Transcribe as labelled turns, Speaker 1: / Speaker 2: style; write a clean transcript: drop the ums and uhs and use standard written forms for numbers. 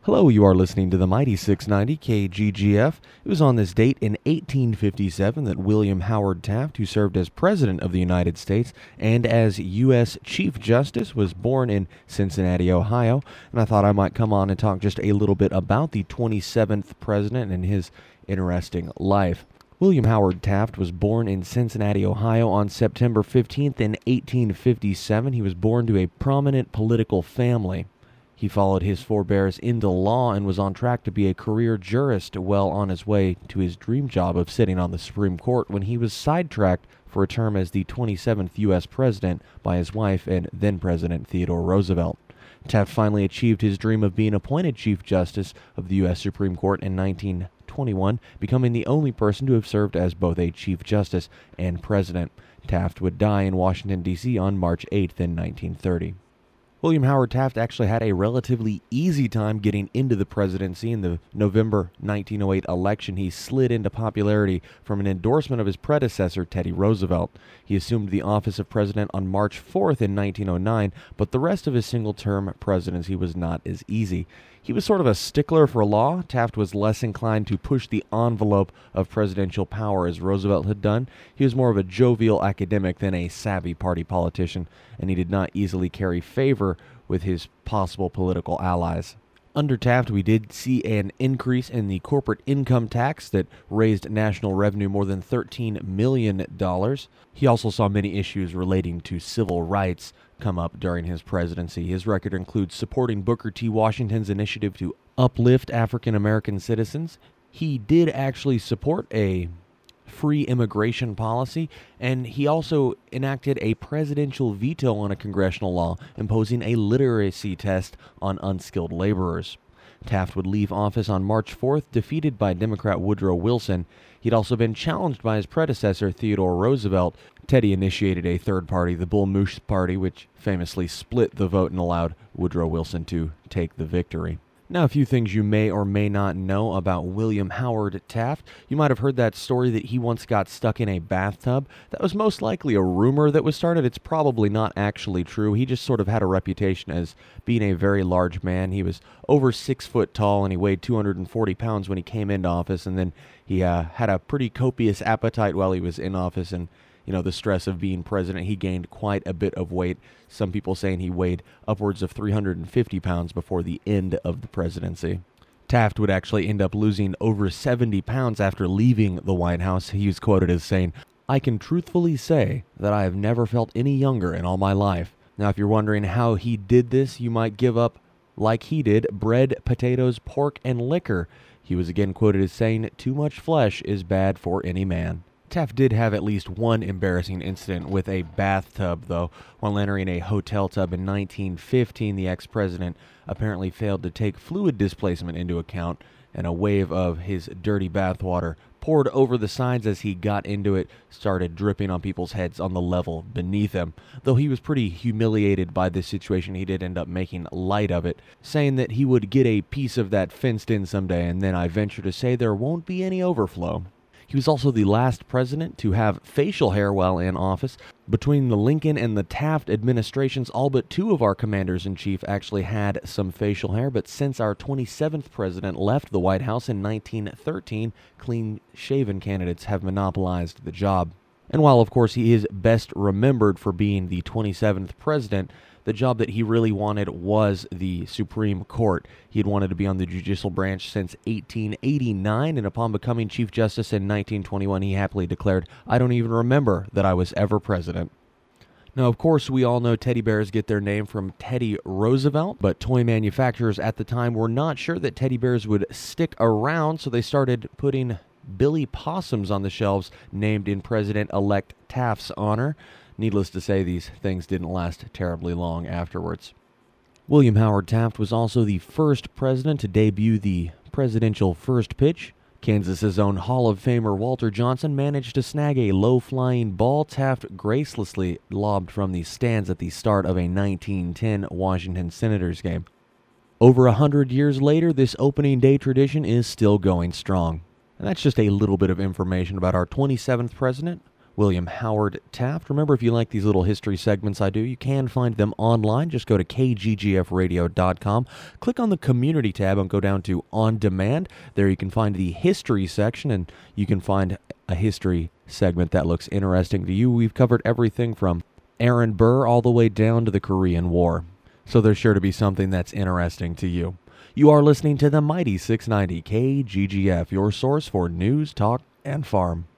Speaker 1: Hello, you are listening to the Mighty 690 KGGF. It was on this date in 1857 that William Howard Taft, who served as President of the United States and as U.S. Chief Justice, was born in Cincinnati, Ohio. And I thought I might come on and talk just a little bit about the 27th President and his interesting life. William Howard Taft was born in Cincinnati, Ohio on September 15th in 1857. He was born to a prominent political family. He followed his forebears into law and was on track to be a career jurist well on his way to his dream job of sitting on the Supreme Court when he was sidetracked for a term as the 27th U.S. President by his wife and then-President Theodore Roosevelt. Taft finally achieved his dream of being appointed Chief Justice of the U.S. Supreme Court in 1921, becoming the only person to have served as both a Chief Justice and President. Taft would die in Washington, D.C. on March 8th in 1930. William Howard Taft actually had a relatively easy time getting into the presidency. In the November 1908 election, he slid into popularity from an endorsement of his predecessor, Teddy Roosevelt. He assumed the office of president on March 4th in 1909, but the rest of his single-term presidency was not as easy. He was sort of a stickler for law. Taft was less inclined to push the envelope of presidential power as Roosevelt had done. He was more of a jovial academic than a savvy party politician, and he did not easily carry favor with his possible political allies. Under Taft, we did see an increase in the corporate income tax that raised national revenue more than $13 million. He also saw many issues relating to civil rights come up during his presidency. His record includes supporting Booker T. Washington's initiative to uplift African American citizens. He did actually support a free immigration policy, and he also enacted a presidential veto on a congressional law imposing a literacy test on unskilled laborers. Taft would leave office on March 4th, defeated by Democrat Woodrow Wilson. He'd also been challenged by his predecessor, Theodore Roosevelt. Teddy initiated a third party, the Bull Moose Party, which famously split the vote and allowed Woodrow Wilson to take the victory. Now, a few things you may or may not know about William Howard Taft. You might have heard that story that he once got stuck in a bathtub. That was most likely a rumor that was started. It's probably not actually true. He just sort of had a reputation as being a very large man. He was over 6 foot tall, and he weighed 240 pounds when he came into office, and then he had a pretty copious appetite while he was in office, and the stress of being president, he gained quite a bit of weight. Some people saying he weighed upwards of 350 pounds before the end of the presidency. Taft would actually end up losing over 70 pounds after leaving the White House. He was quoted as saying, "I can truthfully say that I have never felt any younger in all my life." Now, if you're wondering how he did this, you might give up, like he did, bread, potatoes, pork, and liquor. He was again quoted as saying, "Too much flesh is bad for any man." Taft did have at least one embarrassing incident with a bathtub, though. While entering a hotel tub in 1915, the ex-president apparently failed to take fluid displacement into account, and a wave of his dirty bathwater poured over the sides as he got into it, started dripping on people's heads on the level beneath him. Though he was pretty humiliated by this situation, he did end up making light of it, saying that he would get a piece of that fenced in someday, and then I venture to say there won't be any overflow. He was also the last president to have facial hair while in office. Between the Lincoln and the Taft administrations, all but two of our commanders-in-chief actually had some facial hair, but since our 27th president left the White House in 1913, clean-shaven candidates have monopolized the job. And while, of course, he is best remembered for being the 27th president, the job that he really wanted was the Supreme Court. He had wanted to be on the judicial branch since 1889, and upon becoming Chief Justice in 1921, he happily declared, "I don't even remember that I was ever president." Now, of course, we all know teddy bears get their name from Teddy Roosevelt, but toy manufacturers at the time were not sure that teddy bears would stick around, so they started putting Billy Possums on the shelves named in President-elect Taft's honor. Needless to say, these things didn't last terribly long afterwards. William Howard Taft was also the first president to debut the presidential first pitch. Kansas's own Hall of Famer Walter Johnson managed to snag a low-flying ball Taft gracelessly lobbed from the stands at the start of a 1910 Washington Senators game. Over 100 years later, this opening day tradition is still going strong. And that's just a little bit of information about our 27th president, William Howard Taft. Remember, if you like these little history segments I do, you can find them online. Just go to kggfradio.com, click on the community tab, and go down to On Demand. There you can find the history section, and you can find a history segment that looks interesting to you. We've covered everything from Aaron Burr all the way down to the Korean War. So there's sure to be something that's interesting to you. You are listening to the Mighty 690 KGGF, your source for news, talk, and farm.